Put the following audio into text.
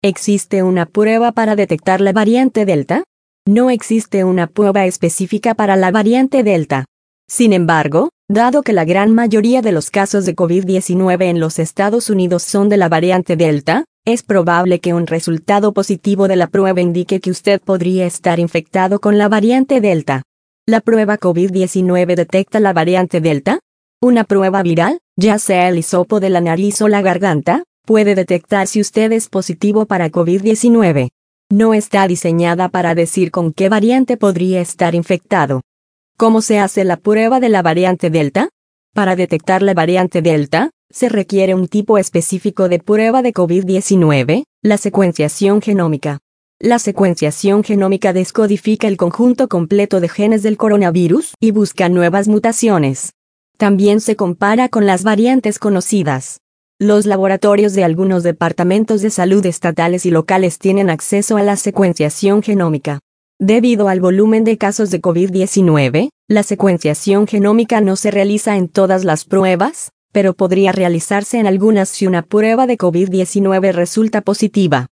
¿Existe una prueba para detectar la variante Delta? No existe una prueba específica para la variante Delta. Sin embargo, dado que la gran mayoría de los casos de COVID-19 en los Estados Unidos son de la variante Delta, es probable que un resultado positivo de la prueba indique que usted podría estar infectado con la variante Delta. ¿La prueba COVID-19 detecta la variante Delta? Una prueba viral, ya sea el hisopo de la nariz o la garganta, puede detectar si usted es positivo para COVID-19. No está diseñada para decir con qué variante podría estar infectado. ¿Cómo se hace la prueba de la variante Delta? Para detectar la variante Delta, se requiere un tipo específico de prueba de COVID-19, la secuenciación genómica. La secuenciación genómica descodifica el conjunto completo de genes del coronavirus y busca nuevas mutaciones. También se compara con las variantes conocidas. Los laboratorios de algunos departamentos de salud estatales y locales tienen acceso a la secuenciación genómica. Debido al volumen de casos de COVID-19, la secuenciación genómica no se realiza en todas las pruebas, pero podría realizarse en algunas si una prueba de COVID-19 resulta positiva.